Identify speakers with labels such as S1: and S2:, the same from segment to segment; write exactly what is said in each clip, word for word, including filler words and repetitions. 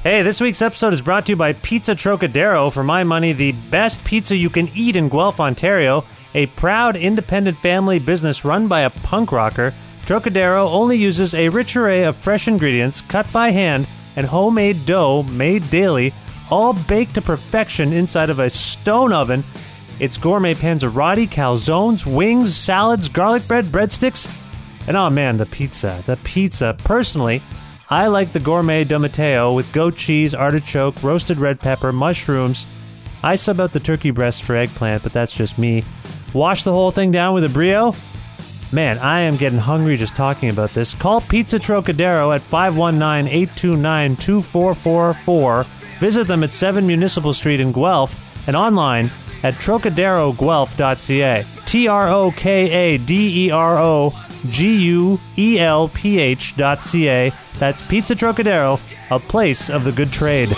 S1: Hey, this week's episode is brought to you by Pizza Trocadero. For my money, the best pizza you can eat in Guelph, Ontario. A proud independent family business run by a punk rocker, Trocadero only uses a rich array of fresh ingredients cut by hand and homemade dough made daily, all baked to perfection inside of a stone oven. It's gourmet panzerotti, calzones, wings, salads, garlic bread, breadsticks, and oh man, the pizza. The pizza. Personally, I like the gourmet Domateo with goat cheese, artichoke, roasted red pepper, mushrooms. I sub out the turkey breast for eggplant, but that's just me. Wash the whole thing down with a brio. Man, I am getting hungry just talking about this. Call Pizza Trocadero at five one nine, eight two nine, two four four four. Visit them at seven Municipal Street in Guelph and online at trocadero guelph dot c a. T R O K A D E R O G U E L P H dot C A. That's Pizza Trocadero, a place of the good trade.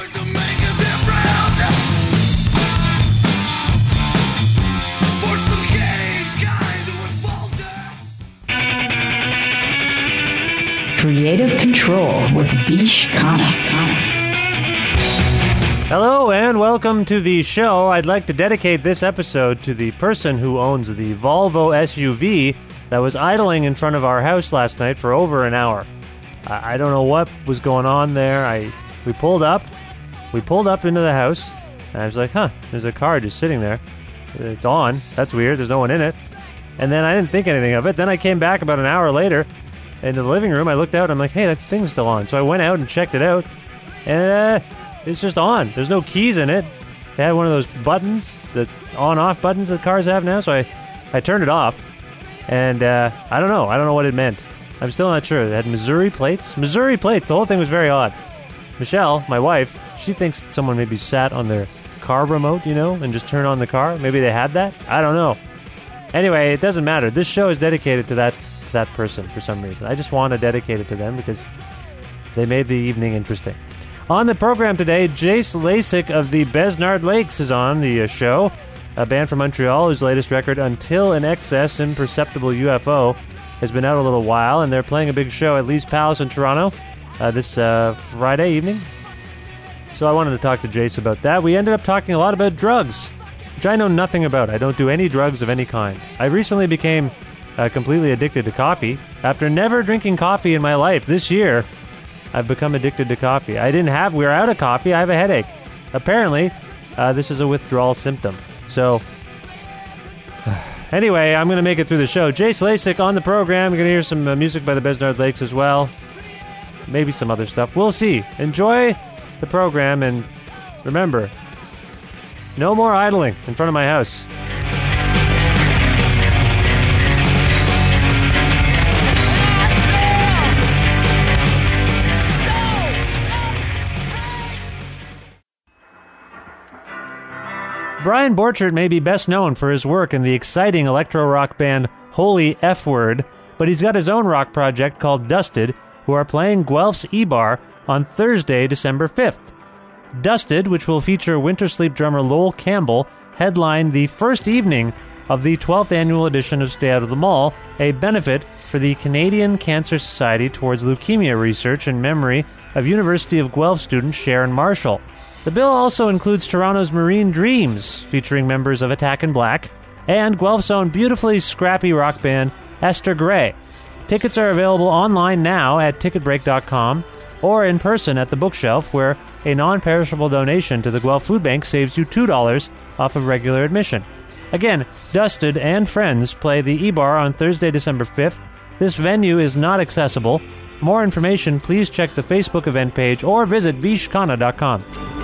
S2: Creative Control with Vish Khanna.
S1: Hello and welcome to the show. I'd like to dedicate this episode to the person who owns the Volvo S U V that was idling in front of our house last night for over an hour. I, I don't know what was going on there. I we pulled up, we pulled up into the house, and I was like, huh, there's a car just sitting there. It's on. That's weird. There's no one in it. And then I didn't think anything of it. Then I came back about an hour later into the living room. I looked out. I'm like, hey, that thing's still on. So I went out and checked it out, and uh, it's just on. There's no keys in it. It had one of those buttons, the on-off buttons that cars have now. So I, I turned it off, and uh, I don't know. I don't know what it meant. I'm still not sure. It had Missouri plates. Missouri plates. The whole thing was very odd. Michelle, my wife, she thinks that someone maybe sat on their car remote, you know, and just turned on the car. Maybe they had that. I don't know. Anyway, it doesn't matter. This show is dedicated to that to that person for some reason. I just want to dedicate it to them because they made the evening interesting. On the program today, Jace Lasik of the Besnard Lakes is on the uh, show, a band from Montreal whose latest record, Until in Excess, Imperceptible U F O, has been out a little while, and they're playing a big show at Lee's Palace in Toronto uh, this uh, Friday evening. So I wanted to talk to Jace about that. We ended up talking a lot about drugs, which I know nothing about. I don't do any drugs of any kind. I recently became uh, completely addicted to coffee. After never drinking coffee in my life, this year, I've become addicted to coffee. I didn't have, we were out of coffee, I have a headache. Apparently, uh, this is a withdrawal symptom. So, anyway, I'm going to make it through the show. Jace Lasik on the program. You're going to hear some uh, music by the Besnard Lakes as well. Maybe some other stuff. We'll see. Enjoy the program, and remember, no more idling in front of my house. Brian Borchert may be best known for his work in the exciting electro-rock band Holy F-Word, but he's got his own rock project called Dusted, who are playing Guelph's E-Bar on Thursday, December fifth. Dusted, which will feature Winter Sleep drummer Lowell Campbell, headlined the first evening of the twelfth annual edition of Stay Out of the Mall, a benefit for the Canadian Cancer Society towards leukemia research in memory of University of Guelph student Sharon Marshall. The bill also includes Toronto's Marine Dreams, featuring members of Attack in Black, and Guelph's own beautifully scrappy rock band, Esther Gray. Tickets are available online now at ticket break dot com or in person at the bookshelf, where a non-perishable donation to the Guelph Food Bank saves you two dollars off of regular admission. Again, Dusted and Friends play the E-Bar on Thursday, December fifth. This venue is not accessible. For more information, please check the Facebook event page or visit vish khanna dot com.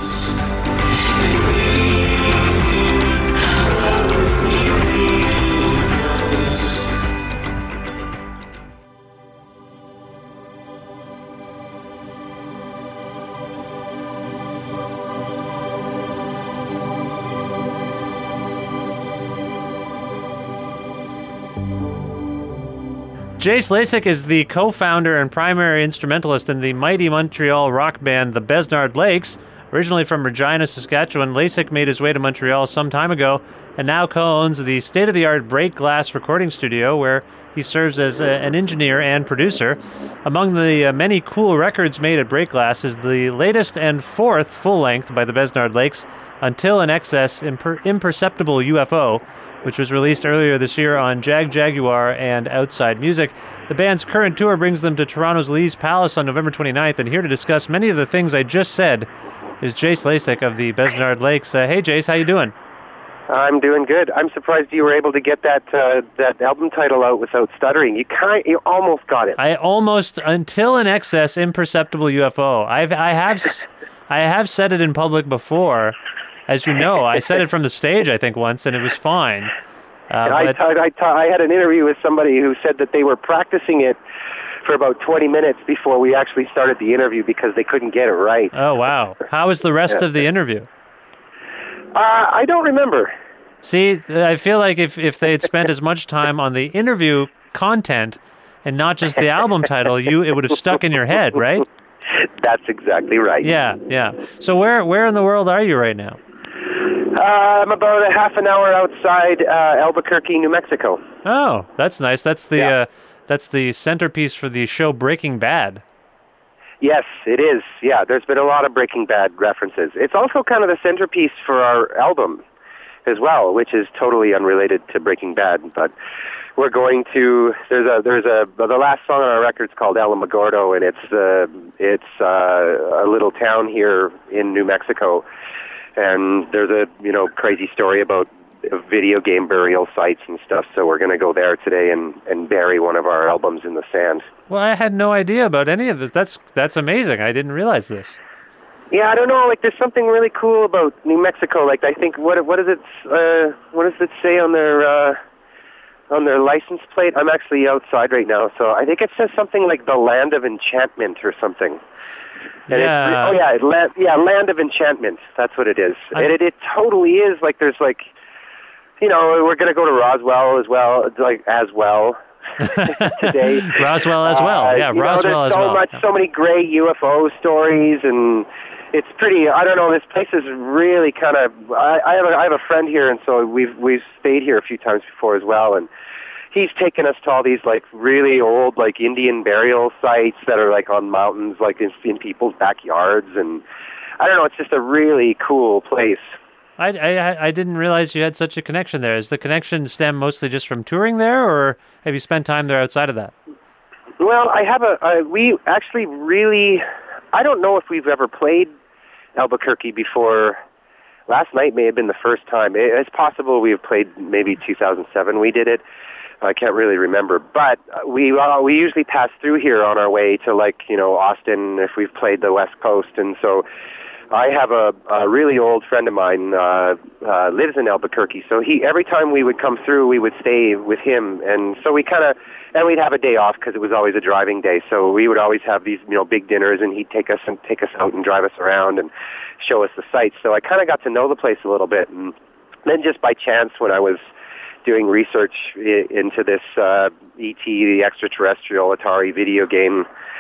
S1: Jace Lasik is the co-founder and primary instrumentalist in the mighty Montreal rock band the Besnard Lakes. Originally from Regina, Saskatchewan, Lasik made his way to Montreal some time ago and now co-owns the state-of-the-art Break Glass recording studio, where he serves as a, an engineer and producer. Among the uh, many cool records made at Break Glass is the latest and fourth full-length by the Besnard Lakes, Until in Excess Imper- Imperceptible U F O, which was released earlier this year on Jag Jaguar and Outside Music. The band's current tour brings them to Toronto's Lee's Palace on November twenty-ninth, and here to discuss many of the things I just said is Jace Lasik of the Besnard Lakes. Uh, hey, Jace, how you doing?
S3: I'm doing good. I'm surprised you were able to get that uh, that album title out without stuttering. You kind, you almost got it.
S1: I almost, Until in Excess Imperceptible U F O. I've, I have, I have said it in public before. As you know, I said it from the stage, I think, once, and it was fine. Uh,
S3: I,
S1: but...
S3: I, I, I had an interview with somebody who said that they were practicing it for about twenty minutes before we actually started the interview because they couldn't get it right.
S1: Oh, wow. How was the rest of the interview?
S3: Uh, I don't remember.
S1: See, I feel like if, if they had spent as much time on the interview content and not just the album title, you it would have stuck in your head, right?
S3: That's exactly right.
S1: Yeah, yeah. So where where in the world are you right now?
S3: Uh, I'm about a half an hour outside uh, Albuquerque, New Mexico.
S1: Oh, that's nice. That's the
S3: Yeah.
S1: uh, that's the centerpiece for the show Breaking Bad.
S3: Yes, it is. Yeah, there's been a lot of Breaking Bad references. It's also kind of the centerpiece for our album as well, which is totally unrelated to Breaking Bad. But we're going to there's a there's a the last song on our record's called Alamogordo, and it's uh, it's uh, a little town here in New Mexico. And there's a, you know, crazy story about video game burial sites and stuff, so we're going to go there today and, and bury one of our albums in the sand.
S1: Well, I had no idea about any of this. That's that's amazing. I didn't realize this.
S3: Yeah, I don't know, like, there's something really cool about New Mexico. Like, I think, what what does it, uh, what does it say on their, uh, on their license plate? I'm actually outside right now, so I think it says something like the Land of Enchantment or something. And
S1: yeah.
S3: It's, oh yeah, land, yeah, Land of Enchantment. That's what it is.
S1: I,
S3: and it, it totally is. Like, there's like, you know, we're gonna go to Roswell as well, like as well today.
S1: Roswell as well.
S3: Uh,
S1: yeah,
S3: you
S1: Roswell
S3: know, there's
S1: as
S3: so
S1: well.
S3: much,
S1: Yeah.
S3: so many great U F O stories, and it's pretty. I don't know. This place is really kind of. I, I have a, I have a friend here, and so we've we've stayed here a few times before as well, and he's taken us to all these like really old like Indian burial sites that are like on mountains, like in, in people's backyards, and I don't know. It's just a really cool place.
S1: I, I I didn't realize you had such a connection there. Is the connection stem mostly just from touring there, or have you spent time there outside of that?
S3: Well, I have a. Uh, we actually really. I don't know if we've ever played Albuquerque before. Last night may have been the first time. It, it's possible we've played maybe two thousand seven. We did it. I can't really remember, but we uh, we usually pass through here on our way to, like, you know, Austin if we've played the West Coast, and so I have a, a really old friend of mine uh, uh, lives in Albuquerque. So he every time we would come through, we would stay with him, and so we kind of and we'd have a day off because it was always a driving day. So we would always have these, you know, big dinners, and he'd take us and take us out and drive us around and show us the sights. So I kind of got to know the place a little bit, and then just by chance when I was doing research I- into this uh, E T, the extraterrestrial Atari video game,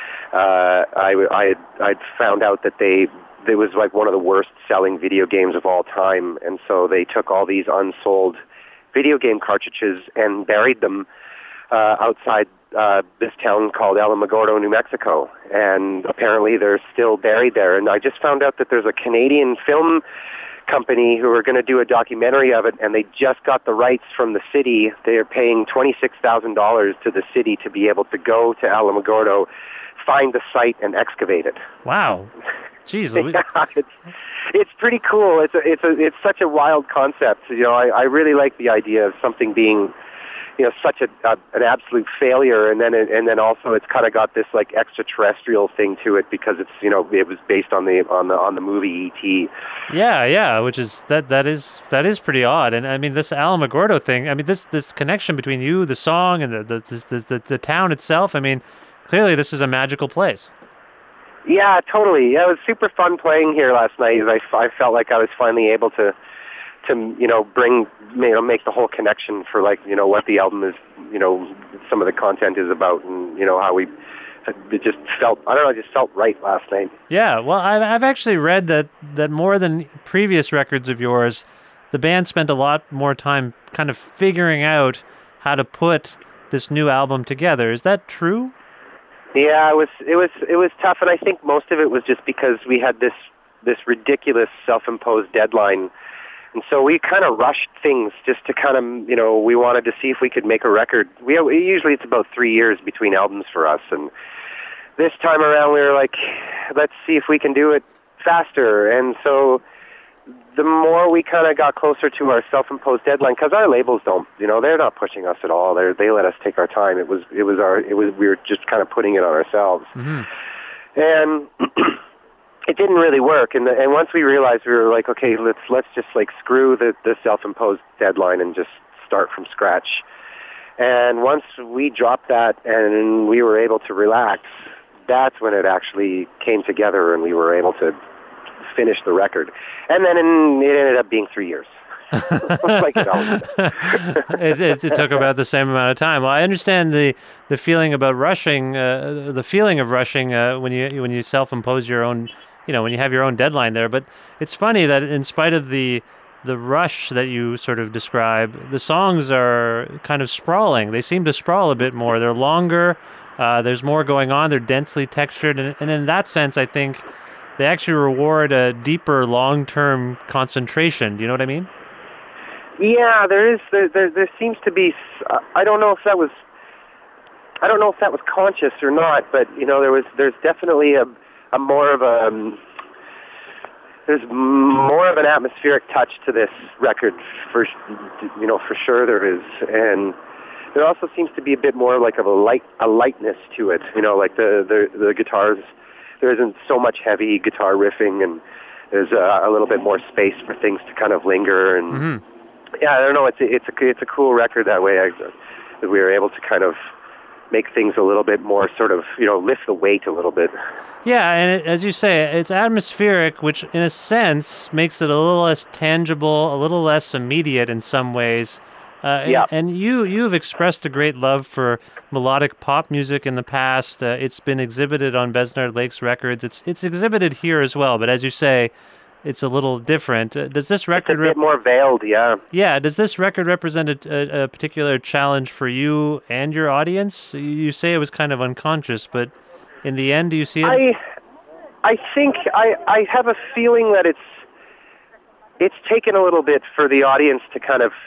S3: uh, I, I had I'd found out that they it was like one of the worst selling video games of all time, and so they took all these unsold video game cartridges and buried them uh, outside uh, this town called Alamogordo, New Mexico, and apparently they're still buried there. And I just found out that there's a Canadian film company who are going to do a documentary of it, and they just got the rights from the city. They are paying twenty-six thousand dollars to the city to be able to go to Alamogordo, find the site, and excavate it.
S1: Wow. Jeez.
S3: yeah, it's, it's pretty cool. It's a, it's a, it's such a wild concept. You know, I, I really like the idea of something being, you know, such a, a an absolute failure, and then it, and then also it's kind of got this like extraterrestrial thing to it because it's, you know, it was based on the on the on the movie E T.
S1: Yeah, yeah, which is that that is that is pretty odd. And I mean, this Alamogordo thing. I mean, this this connection between you, the song, and the the the, the, the town itself. I mean, clearly this is a magical place.
S3: Yeah, totally. Yeah, it was super fun playing here last night. I, I felt like I was finally able to, to you know, bring, you know, make the whole connection for, like, you know, what the album is, you know, some of the content is about, and, you know, how we, it just felt, I don't know, it just felt right last night.
S1: Yeah, well, I've I've actually read that that more than previous records of yours, the band spent a lot more time kind of figuring out how to put this new album together. Is that true?
S3: Yeah, it was it was it was tough, and I think most of it was just because we had this this ridiculous self-imposed deadline, and so we kind of rushed things just to kind of, you know, we wanted to see if we could make a record. We usually it's about three years between albums for us, and this time around we were like, let's see if we can do it faster. And so the more we kind of got closer to our self-imposed deadline, because our labels don't, you know, they're not pushing us at all. They they let us take our time. It was it was our it was we were just kind of putting it on ourselves, mm-hmm. and it didn't really work. And the, and once we realized, we were like, okay, let's let's just like screw the the self-imposed deadline and just start from scratch. And once we dropped that and we were able to relax, that's when it actually came together, and we were able to finish the record. And then in, it ended up being three years. Like it always
S1: it, it, it took about the same amount of time. Well, I understand the the feeling about rushing, uh, the feeling of rushing uh, when you when you self-impose your own, you know, when you have your own deadline there. But it's funny that in spite of the the rush that you sort of describe, the songs are kind of sprawling. They seem to sprawl a bit more. They're longer. Uh, there's more going on. They're densely textured, and, and in that sense, I think they actually reward a deeper, long-term concentration. Do you know what I mean?
S3: Yeah, there is. There, there, there seems to be. I don't know if that was. I don't know if that was conscious or not, but you know, there was. There's definitely a, a more of a. Um, there's more of an atmospheric touch to this record, for you know, for sure there is, and there also seems to be a bit more like of a light, a lightness to it. You know, like the the, the guitars. There isn't so much heavy guitar riffing, and there's a, a little bit more space for things to kind of linger. And mm-hmm. yeah, I don't know. It's a, it's a it's a cool record that way. I, that we were able to kind of make things a little bit more sort of, you know, lift the weight a little bit.
S1: Yeah, and it, as you say, it's atmospheric, which in a sense makes it a little less tangible, a little less immediate in some ways. Uh, yeah. And, and you, you've expressed a great love for melodic pop music in the past. Uh, it's been exhibited on Besnard Lakes Records. It's it's exhibited here as well, but as you say, it's a little different. Uh, does this record...
S3: It's a bit rep- more veiled, yeah.
S1: Yeah, does this record represent a, a, a particular challenge for you and your audience? You say it was kind of unconscious, but in the end, do you see it?
S3: I, I think, I, I have a feeling that it's it's taken a little bit for the audience to kind of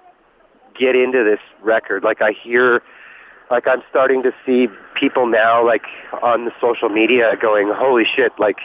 S3: get into this record. Like I hear, like I'm starting to see people now, like on the social media, going, "Holy shit!" Like,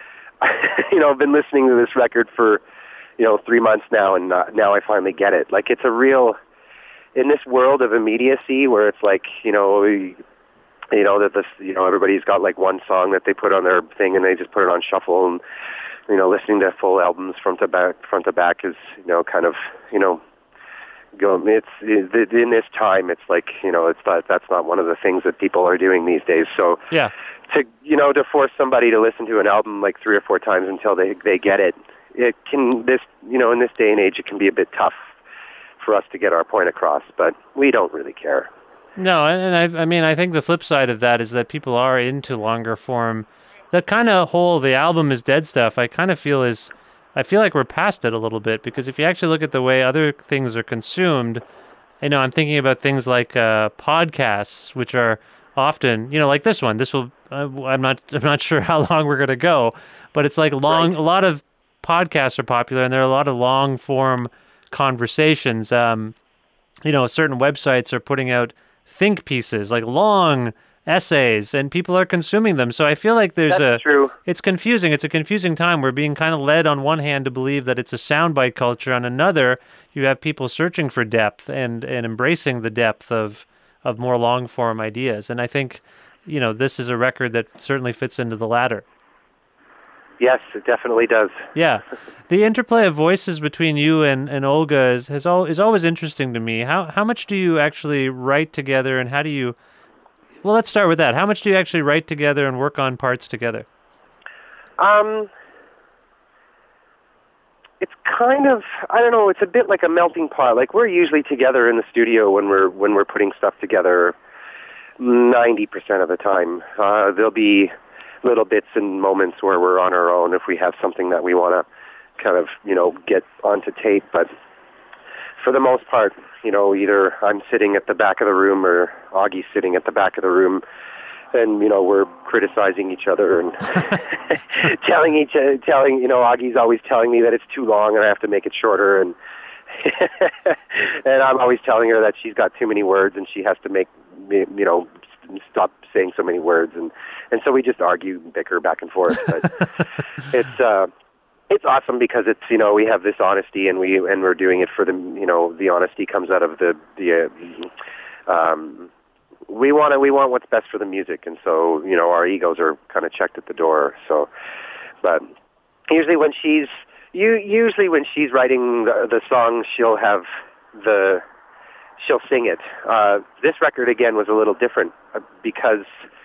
S3: you know, I've been listening to this record for, you know, three months now, and uh, now I finally get it. Like, it's a real, in this world of immediacy, where it's like, you know, you know that this, you know, everybody's got like one song that they put on their thing, and they just put it on shuffle, and you know, listening to full albums front to back, front to back is, you know, kind of, you know. Go, it's it, in this time. It's like, you know, it's not, that's not one of the things that people are doing these days. So
S1: yeah,
S3: to you know, to force somebody to listen to an album like three or four times until they they get it, it can this you know in this day and age it can be a bit tough for us to get our point across. But we don't really care.
S1: No, and I I mean I think the flip side of that is that people are into longer form. The kind of whole the album is dead stuff, I kind of feel is. I feel like we're past it a little bit, because if you actually look at the way other things are consumed, you know, I'm thinking about things like uh, podcasts, which are often, you know, like this one. This will, uh, I'm not, I'm not sure how long we're gonna go, but it's like long. Right. A lot of podcasts are popular, and there are a lot of long form conversations. Um, you know, certain websites are putting out think pieces, like long essays, and people are consuming them. So I feel like there's
S3: That's
S1: a
S3: true.
S1: It's confusing. It's a confusing time. We're being kind of led on one hand to believe that it's a soundbite culture. On another, you have people searching for depth and, and embracing the depth of of more long form ideas. And I think, you know, this is a record that certainly fits into the latter.
S3: Yes, it definitely does.
S1: Yeah. The interplay of voices between you and, and Olga is has all is always interesting to me. How how much do you actually write together, and how do you Well, let's start with that. How much do you actually write together and work on parts together?
S3: Um, it's kind of, I don't know, it's a bit like a melting pot. Like, we're usually together in the studio when we're when we're putting stuff together ninety percent of the time. Uh, there'll be little bits and moments where we're on our own if we have something that we want to kind of, you know, get onto tape. But for the most part, you know, either I'm sitting at the back of the room or Augie's sitting at the back of the room, and, you know, we're criticizing each other and telling each uh, telling, you know, Augie's always telling me that it's too long and I have to make it shorter, and and I'm always telling her that she's got too many words and she has to make, you know, stop saying so many words, and and so we just argue, bicker back and forth. But it's uh, it's awesome because it's, you know, we have this honesty, and we and we're doing it for the, you know, the honesty comes out of the the uh, um, we want to, we want what's best for the music, and so, you know, our egos are kind of checked at the door. So, but usually when she's you usually when she's writing the, the song, she'll have the she'll sing it. Uh, this record again was a little different because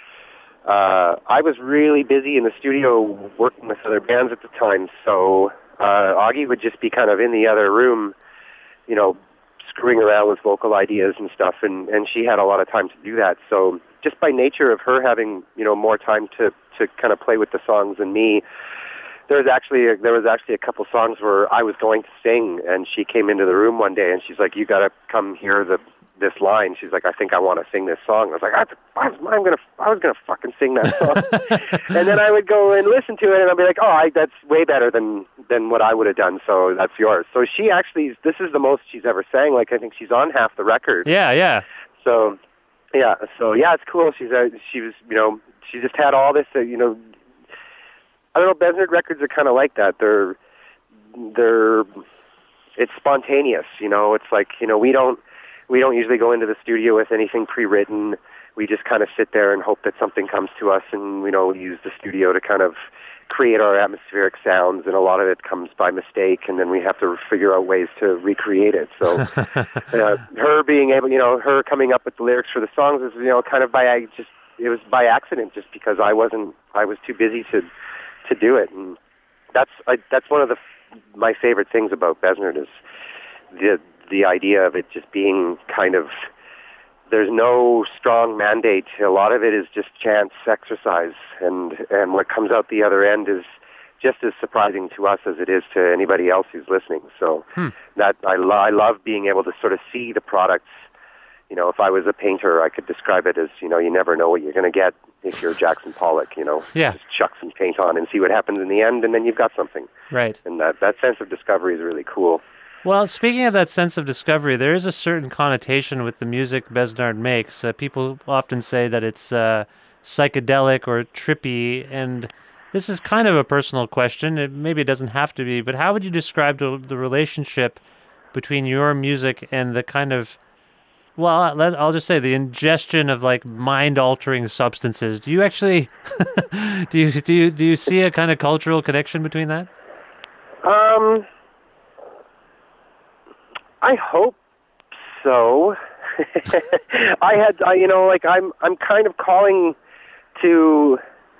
S3: uh, I was really busy in the studio working with other bands at the time. So uh, Augie would just be kind of in the other room, you know, screwing around with vocal ideas and stuff, and, and she had a lot of time to do that. So just by nature of her having, you know, more time to, to kind of play with the songs than me, there was actually a, there was actually a couple songs where I was going to sing, and she came into the room one day and she's like, "You got to come hear the this line." She's like, "I think I want to sing this song." I was like, I, I was, I'm gonna I was gonna fucking sing that song, and then I would go and listen to it, and I'd be like, "Oh, I, that's way better than than what I would have done." So that's yours. So she actually, this is the most she's ever sang. Like, I think she's on half the record.
S1: Yeah, yeah.
S3: So yeah, so yeah, it's cool. She's uh, she was, you know, she just had all this, uh, you know. I don't know, Besnard records are kind of like that. They're, they're, it's spontaneous, you know. It's like, you know, we don't, we don't usually go into the studio with anything pre-written. We just kind of sit there and hope that something comes to us, and, you know, use the studio to kind of create our atmospheric sounds, and a lot of it comes by mistake, and then we have to figure out ways to recreate it. So uh, her being able, you know, her coming up with the lyrics for the songs is, you know, kind of by, just, it was by accident, just because I wasn't, I was too busy to, to do it. And that's I, that's one of the my favorite things about Besnard is the the idea of it just being kind of, there's no strong mandate. A lot of it is just chance exercise, and and what comes out the other end is just as surprising to us as it is to anybody else who's listening. So hmm. that I, lo- I love being able to sort of see the products. You know, if I was a painter, I could describe it as, you know, you never know what you're going to get if you're Jackson Pollock, you know.
S1: Yeah.
S3: Just chuck some paint on and see what happens in the end, and then you've got something.
S1: Right.
S3: And that, that sense of discovery is really cool.
S1: Well, speaking of that sense of discovery, there is a certain connotation with the music Besnard makes. Uh, people often say that it's uh, psychedelic or trippy, and this is kind of a personal question. It, maybe it doesn't have to be, but how would you describe the, the relationship between your music and the kind of, well, let, I'll just say the ingestion of like mind-altering substances? Do you actually do you do you do you see a kind of cultural connection between that?
S3: Um, I hope so. I had, I, you know, like I'm I'm kind of calling to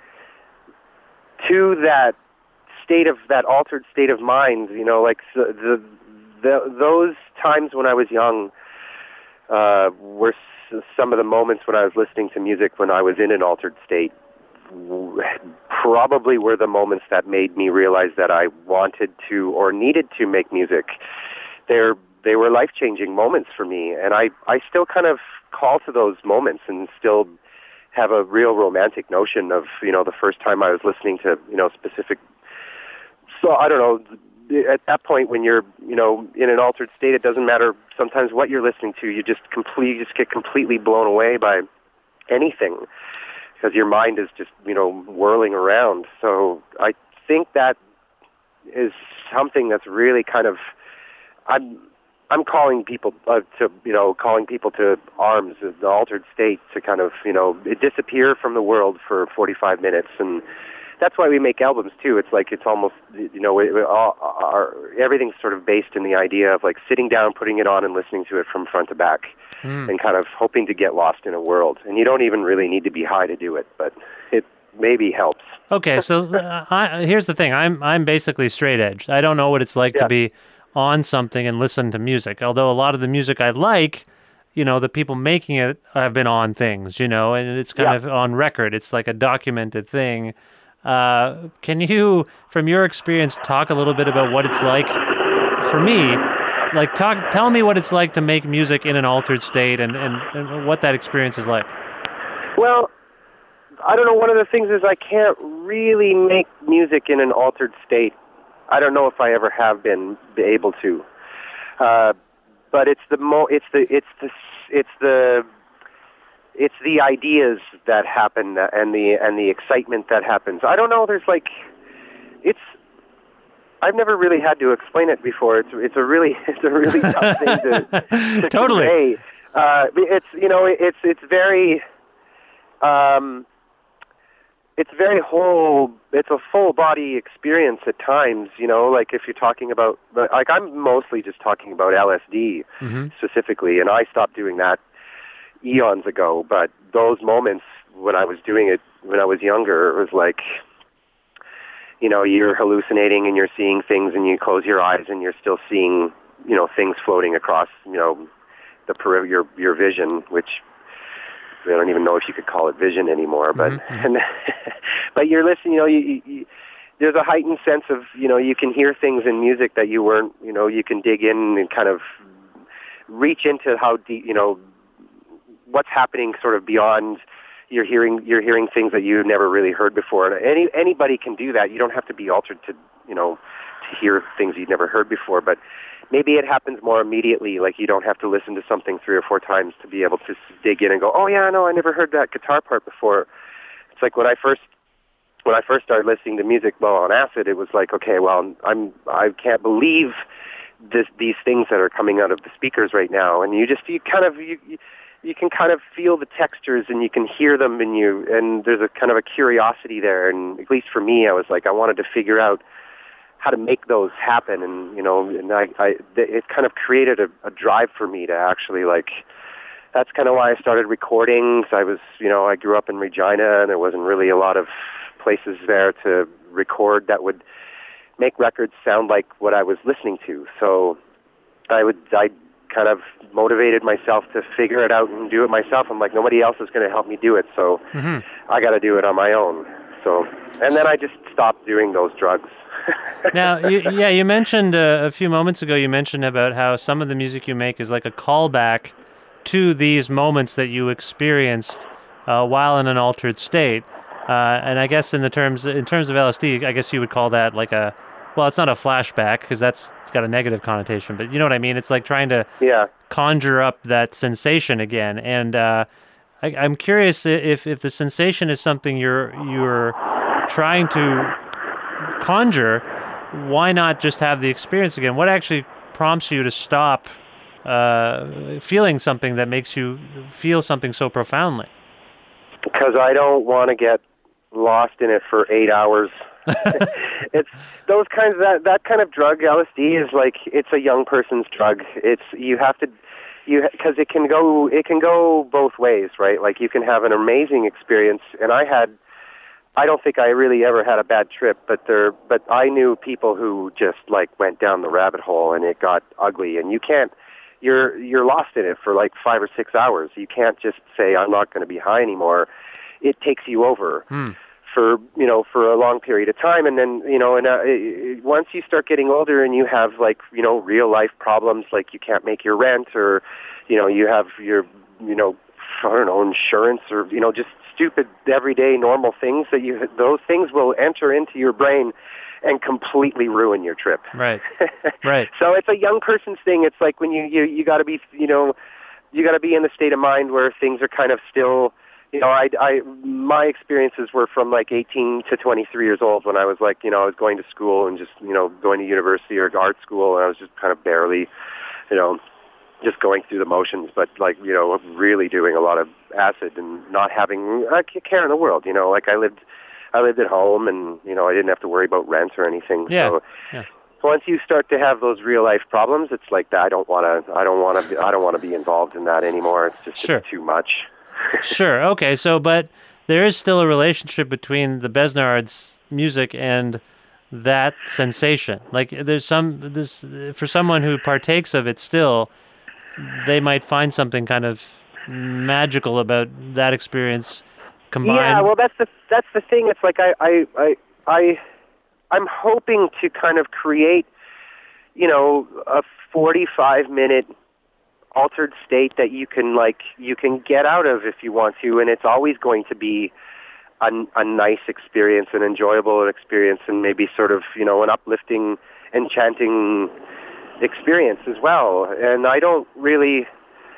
S3: to that state of that altered state of mind. You know, like the the, the those times when I was young. Uh, were s- some of the moments when I was listening to music when I was in an altered state, w- probably were the moments that made me realize that I wanted to or needed to make music. They're, they were life-changing moments for me, and I, I still kind of call to those moments and still have a real romantic notion of, you know, the first time I was listening to, you know, specific, so I don't know, at that point when you're, you know, in an altered state, it doesn't matter sometimes what you're listening to. You just complete, you just get completely blown away by anything because your mind is just, you know, whirling around. So I think that is something that's really kind of, I'm, I'm calling people uh, to, you know, calling people to arms, the altered state, to kind of, you know, disappear from the world for forty-five minutes. And that's why we make albums too. It's like, it's almost, you know, it, all, our, everything's sort of based in the idea of like sitting down, putting it on and listening to it from front to back mm. and kind of hoping to get lost in a world. And you don't even really need to be high to do it, but it maybe helps.
S1: Okay. So uh, I, here's the thing. I'm, I'm basically straight edge. I don't know what it's like yeah. to be on something and listen to music. Although a lot of the music I like, you know, the people making it have been on things, you know, and it's kind yeah. of on record. It's like a documented thing. Uh, can you, from your experience, talk a little bit about what it's like for me? Like, talk, tell me what it's like to make music in an altered state, and, and, and what that experience is like.
S3: Well, I don't know. One of the things is I can't really make music in an altered state. I don't know if I ever have been able to. Uh, but it's the mo. It's the. It's the. It's the. It's the ideas that happen and the and the excitement that happens. I don't know. There's like, it's. I've never really had to explain it before. It's it's a really it's a really tough thing to, to
S1: totally.
S3: convey. Uh, it's you know it's it's very. Um, it's very whole, it's a full body experience at times, you know, like if you're talking about, like I'm mostly just talking about L S D mm-hmm. specifically, and I stopped doing that eons ago, but those moments when I was doing it, when I was younger, it was like, you know, you're hallucinating and you're seeing things and you close your eyes and you're still seeing, you know, things floating across, you know, the peri- your, your vision, which I don't even know if you could call it vision anymore, but mm-hmm. and, but you're listening. You know, you, you, there's a heightened sense of, you know, you can hear things in music that you weren't. You know, you can dig in and kind of reach into how deep. You know, what's happening sort of beyond. You're hearing you're hearing things that you've never really heard before, and any anybody can do that. You don't have to be altered to, you know, to hear things you've never heard before, but. Maybe it happens more immediately, like you don't have to listen to something three or four times to be able to dig in and go, oh yeah, no, I never heard that guitar part before. It's like when I first when I first started listening to music while on acid, it was like, okay, well, I'm I can't believe this these things that are coming out of the speakers right now, and you just you kind of you you can kind of feel the textures and you can hear them, and you and there's a kind of a curiosity there, and at least for me, I was like, I wanted to figure out how to make those happen, and you know, and I, I it kind of created a, a drive for me to actually like. That's kind of why I started recording. So I was, you know, I grew up in Regina, and there wasn't really a lot of places there to record that would make records sound like what I was listening to. So I would, I kind of motivated myself to figure it out and do it myself. I'm like, nobody else is going to help me do it, so mm-hmm. I got to do it on my own. So, and then I just stopped doing those drugs.
S1: Now, you, yeah, you mentioned uh, a few moments ago, you mentioned about how some of the music you make is like a callback to these moments that you experienced uh, while in an altered state. Uh, and I guess in the terms in terms of L S D, I guess you would call that like a, well, it's not a flashback because that's it's got a negative connotation, but you know what I mean? It's like trying to
S3: yeah.
S1: conjure up that sensation again. And uh, I, I'm curious if, if the sensation is something you're you're trying to conjure, why not just have the experience again? What actually prompts you to stop uh, feeling something that makes you feel something so profoundly?
S3: Because I don't want to get lost in it for eight hours. It's those kinds of, that that kind of drug. L S D is like, it's a young person's drug. It's you have to you because it can go it can go both ways, right? Like you can have an amazing experience, and I had. I don't think I really ever had a bad trip, but there, but I knew people who just like went down the rabbit hole and it got ugly, and you can't, you're, you're lost in it for like five or six hours. You can't just say, I'm not going to be high anymore. It takes you over hmm. for, you know, for a long period of time. And then, you know, and uh, it, once you start getting older and you have like, you know, real life problems, like you can't make your rent, or, you know, you have your, you know, I don't know, insurance, or, you know, just stupid everyday normal things, that you those things will enter into your brain and completely ruin your trip.
S1: Right. Right.
S3: So it's a young person's thing. It's like when you you, you got to be, you know, you got to be in the state of mind where things are kind of still, you know, I I my experiences were from like eighteen to twenty-three years old, when I was like, you know, I was going to school and just, you know, going to university or art school, and I was just kind of barely, you know, just going through the motions, but like, you know, really doing a lot of acid and not having a care in the world, you know, like I lived, I lived at home, and, you know, I didn't have to worry about rent or anything.
S1: Yeah.
S3: So
S1: yeah.
S3: once you start to have those real life problems, it's like, I don't want to, I don't want to, I don't want to be involved in that anymore. It's just
S1: sure.
S3: it's too much.
S1: Sure. Okay. So, but there is still a relationship between the Besnards' music and that sensation. Like there's some, this, for someone who partakes of it still, they might find something kind of magical about that experience combine.
S3: Yeah, well, that's the that's the thing. It's like I I I, I I'm hoping to kind of create, you know, a forty-five minute altered state that you can like you can get out of if you want to, and it's always going to be a, a nice experience, an enjoyable experience, and maybe sort of, you know, an uplifting, enchanting experience as well. And I don't really,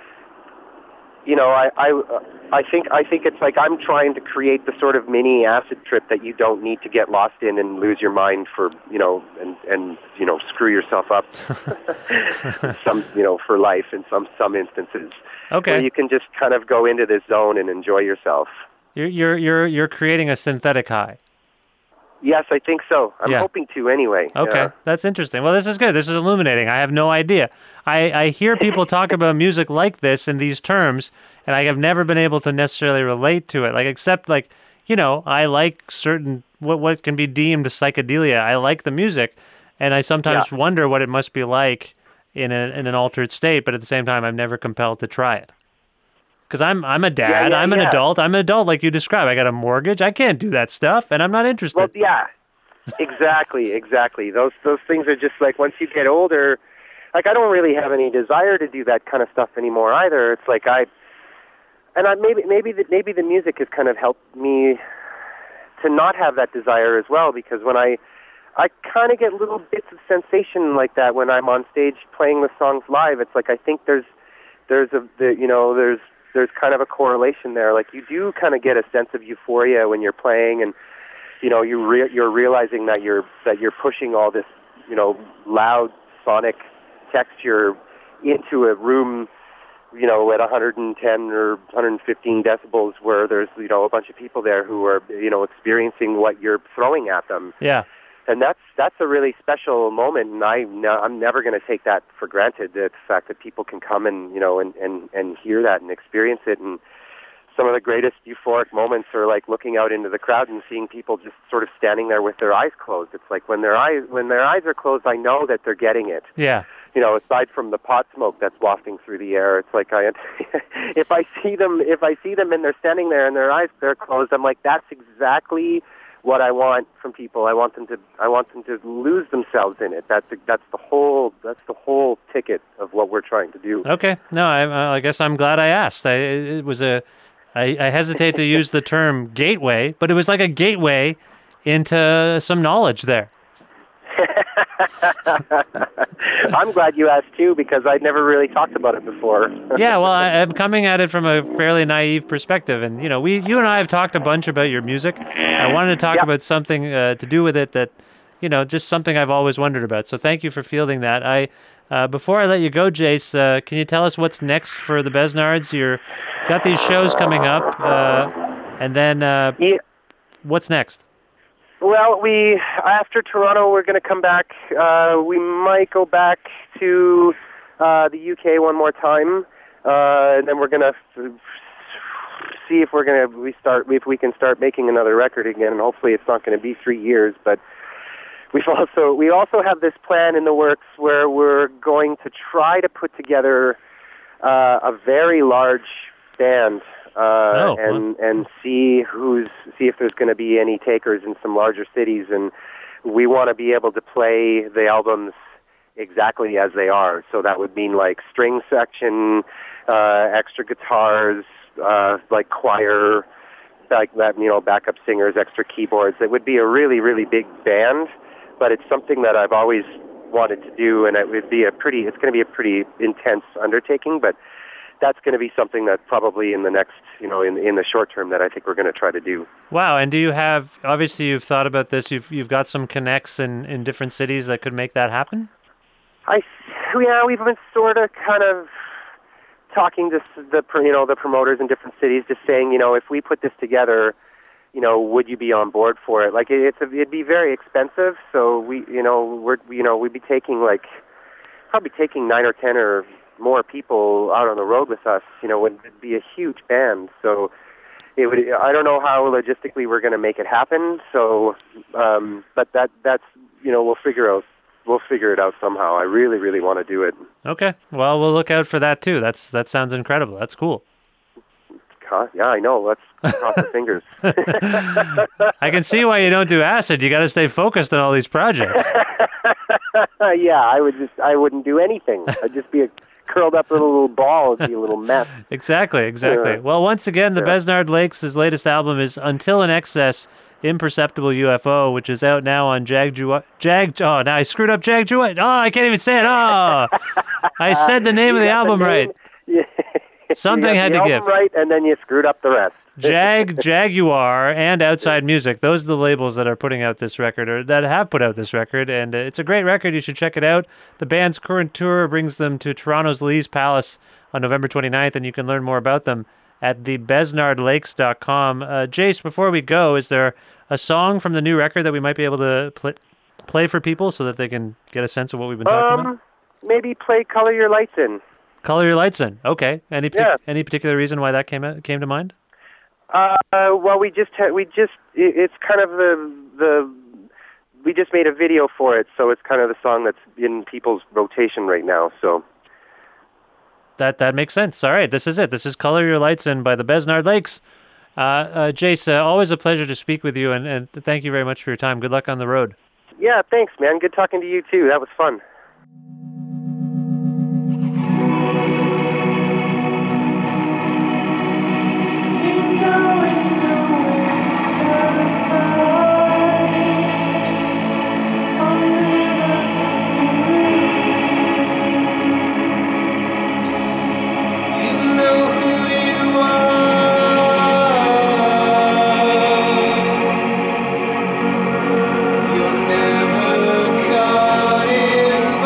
S3: you know, I, I, I think I think it's like I'm trying to create the sort of mini acid trip that you don't need to get lost in and lose your mind for, you know, and, and you know, screw yourself up some, you know, for life in some some instances.
S1: Okay.
S3: Where you can just kind of go into this zone and enjoy yourself.
S1: You're you're you're you're creating a synthetic high.
S3: Yes, I think so. I'm
S1: Yeah.
S3: hoping to anyway.
S1: Okay,
S3: Yeah.
S1: that's interesting. Well, this is good. This is illuminating. I have no idea. I, I hear people talk about music like this in these terms, and I have never been able to necessarily relate to it. Like, except like, you know, I like certain what what can be deemed psychedelia. I like the music, and I sometimes
S3: Yeah.
S1: wonder what it must be like in a, in an altered state. But at the same time, I'm never compelled to try it. Because I'm I'm a dad,
S3: yeah,
S1: I'm an
S3: yeah.
S1: adult, I'm an adult like you described. I got a mortgage. I can't do that stuff, and I'm not interested.
S3: Well, yeah, exactly, exactly. Those those things are just like once you get older, like I don't really have any desire to do that kind of stuff anymore either. It's like I, and I maybe maybe the, maybe the music has kind of helped me to not have that desire as well, because when I I kind of get little bits of sensation like that when I'm on stage playing the songs live. It's like I think there's there's a the, you know there's there's kind of a correlation there. Like you do kind of get a sense of euphoria when you're playing, and you know you re- you're realizing that you're that you're pushing all this, you know, loud sonic texture into a room, you know, at one hundred ten or one hundred fifteen decibels, where there's, you know, a bunch of people there who are, you know, experiencing what you're throwing at them.
S1: Yeah.
S3: And that's that's a really special moment, and I no, I'm never going to take that for granted. The fact that people can come and, you know, and, and, and hear that and experience it. And some of the greatest euphoric moments are like looking out into the crowd and seeing people just sort of standing there with their eyes closed. It's like when their eyes when their eyes are closed, I know that they're getting it.
S1: Yeah.
S3: You know, aside from the pot smoke that's wafting through the air, it's like I if I see them if I see them and they're standing there and their eyes they're closed, I'm like, that's exactly what I want from people. I want them to I want them to lose themselves in it. That's the, that's the whole that's the whole ticket of what we're trying to do.
S1: Okay. No, I, I guess I'm glad I asked. I, it was a, I, I hesitate to use the term gateway, but it was like a gateway into some knowledge there.
S3: I'm glad you asked too, because I'd never really talked about it before.
S1: Yeah, well, I, I'm coming at it from a fairly naive perspective, and you know, we, you and I have talked a bunch about your music. I wanted to talk
S3: Yep.
S1: about something uh, to do with it that, you know, just something I've always wondered about. So thank you for fielding that. I, uh, before I let you go, Jace, uh, can you tell us what's next for the Besnards? You're got these shows coming up, uh, and then uh,
S3: Yeah.
S1: what's next?
S3: Well, we after Toronto, we're going to come back. Uh, we might go back to uh, the U K one more time, uh, and then we're going to f- see if we're going to we start if we can start making another record again. And hopefully, it's not going to be three years. But we've also we also have this plan in the works where we're going to try to put together uh, a very large band. Uh,
S1: Oh,
S3: and and see who's see if there's going to be any takers in some larger cities, and we want to be able to play the albums exactly as they are. So that would mean like string section, uh, extra guitars, uh, like choir, like that, you know, backup singers, extra keyboards. It would be a really really big band, but it's something that I've always wanted to do, and it would be a pretty. It's going to be a pretty intense undertaking, but that's going to be something that probably in the next, you know, in in the short term that I think we're going to try to do.
S1: Wow, and do you have, obviously you've thought about this, you've you've got some connects in, in different cities that could make that happen?
S3: I, yeah, we've been sort of kind of talking to s- the, pr- you know, the promoters in different cities, just saying, you know, if we put this together, you know, would you be on board for it? Like, it, it's a, it'd be very expensive, so we, you know, we're, you know, we'd be taking like, probably taking nine or ten or more people out on the road with us. You know, it would be a huge band. So it would. I don't know how logistically we're going to make it happen. So, um, but that that's you know we'll figure out we'll figure it out somehow. I really really want to do it.
S1: Okay, well, we'll look out for that too. That's that sounds incredible. That's cool.
S3: Huh? Yeah, I know. Let's cross the fingers.
S1: I can see why you don't do acid. You got to stay focused on all these projects.
S3: Yeah, I would just, I wouldn't do anything. I'd just be a curled up little, little ball. It'd be a little mess.
S1: Exactly, exactly.
S3: Yeah.
S1: Well, once again, the
S3: Yeah.
S1: Besnard Lakes' latest album is Until in Excess, Imperceptible U F O, which is out now on Jag Ju- Jag. Oh, now I screwed up Jag Ju- Oh, I can't even say it. Oh, I said the name
S3: You
S1: of the
S3: got
S1: album
S3: name-
S1: right.
S3: Yeah.
S1: Something
S3: You got
S1: had
S3: the
S1: to
S3: album
S1: give.
S3: right, and then you screwed up the rest.
S1: Jag, Jaguar, and Outside Music. Those are the labels that are putting out this record, or that have put out this record, and uh, it's a great record. You should check it out. The band's current tour brings them to Toronto's Lee's Palace on November twenty-ninth, and you can learn more about them at the besnard lakes dot com. Uh, Jace, before we go, is there a song from the new record that we might be able to pl- play for people so that they can get a sense of what we've been talking about?
S3: Um, maybe play "Color Your Lights In."
S1: Color Your Lights In. Okay. Any partic-
S3: Yeah.
S1: any particular reason why that came out, came to mind?
S3: Uh, well, we just had, we just it, it's kind of the the we just made a video for it, so it's kind of the song that's in people's rotation right now. So
S1: That that makes sense. All right, this is it. This is Color Your Lights In by the Besnard Lakes. Uh, uh, Jace, uh, always a pleasure to speak with you, and, and thank you very much for your time. Good luck on the road.
S3: yeah, thanks, man. Good talking to you too. That was fun.
S4: You know it's a waste of time. I'll never abuse you. You know who you are. You're never caught in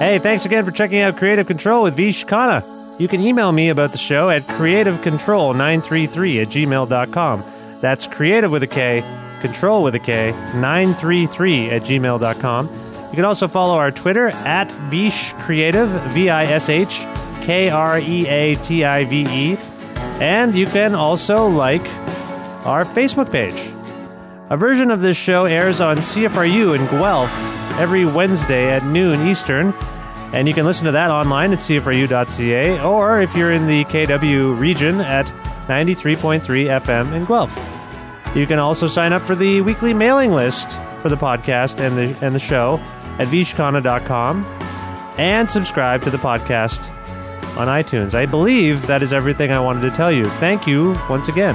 S1: Hey, thanks again for checking out Creative Control with Vish Khanna. You can email me about the show at creative control nine three three at gmail dot com. That's creative with a K, control with a K, nine three three at gmail dot com. You can also follow our Twitter at Vish Creative, V I S H K R E A T I V E. And you can also like our Facebook page. A version of this show airs on C F R U in Guelph every Wednesday at noon Eastern. And you can listen to that online at c f r u dot c a, or if you're in the K W region at ninety-three point three F M in Guelph. You can also sign up for the weekly mailing list for the podcast and the and the show at vish khanna dot com, and subscribe to the podcast on iTunes. I believe that is everything I wanted to tell you. Thank you once again.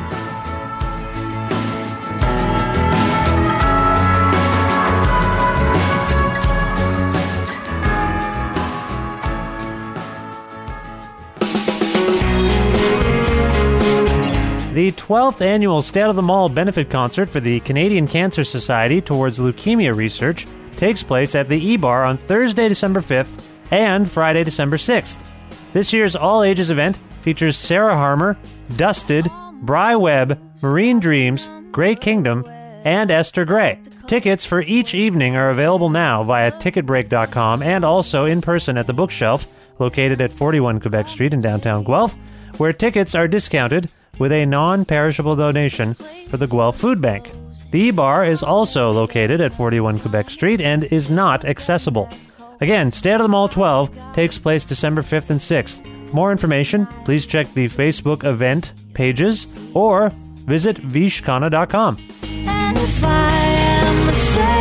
S1: The twelfth annual State of the Mall benefit concert for the Canadian Cancer Society towards leukemia research takes place at the E-Bar on Thursday, December fifth and Friday, December sixth. This year's all-ages event features Sarah Harmer, Dusted, Bry Webb, Marine Dreams, Grey Kingdom, and Esther Gray. Tickets for each evening are available now via ticket break dot com and also in person at the Bookshelf, located at forty-one Quebec Street in downtown Guelph, where tickets are discounted with a non-perishable donation for the Guelph Food Bank. The E-Bar is also located at forty-one Quebec Street and is not accessible. Again, State of the Mall twelve takes place December fifth and sixth. For more information, please check the Facebook event pages or visit vish khanna dot com.
S5: And if I am a